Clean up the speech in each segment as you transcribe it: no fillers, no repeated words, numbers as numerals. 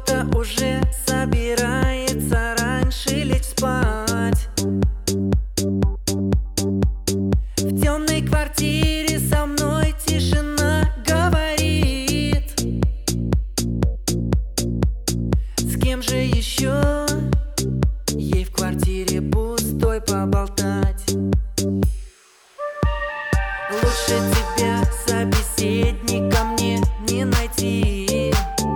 Кто-то уже собирается раньше лечь спать. В темной квартире со мной тишина говорит. С кем же еще ей в квартире пустой поболтать? Лучше тебя собеседника мне не найти.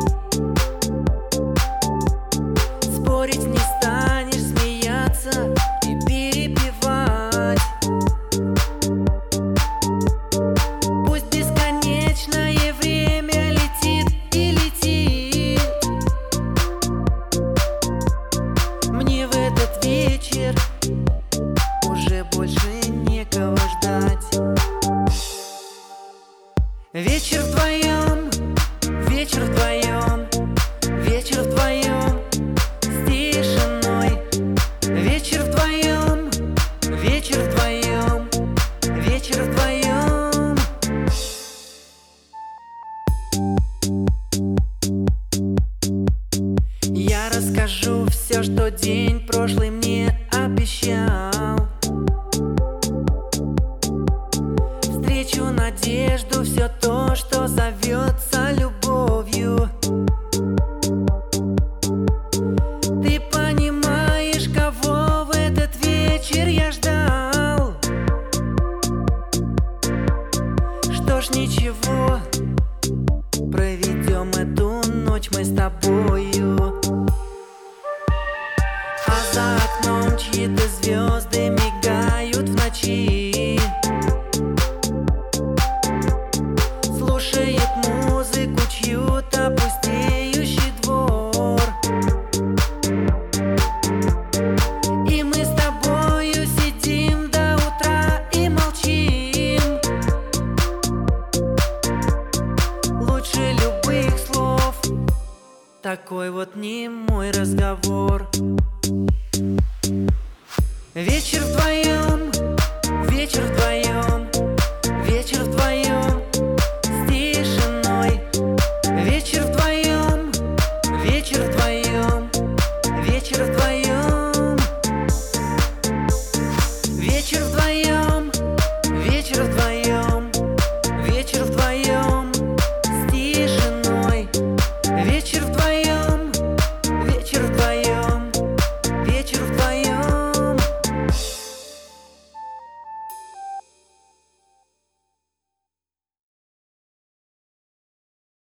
Спорить не станешь, смеяться и перепевать. Пусть бесконечное время летит и летит. Мне в этот вечер уже больше некого ждать. Вечер вдвоем, вечер вдвоем, вечер вдвоем с тишиной. Вечер вдвоем, вечер вдвоем, вечер вдвоем. Я расскажу все, что день прошлый мне обещал. Встречу надежду, все то, что зовется любовью. Ты понимаешь, кого в этот вечер я ждал? Что ж, ничего, проведем эту ночь мы с тобою. А за окном чьи-то звезды мигают в ночи. Слушает музыку чью-то пустеющий двор. И мы с тобою сидим до утра и молчим. Лучше любых слов такой вот немой разговор. Вечер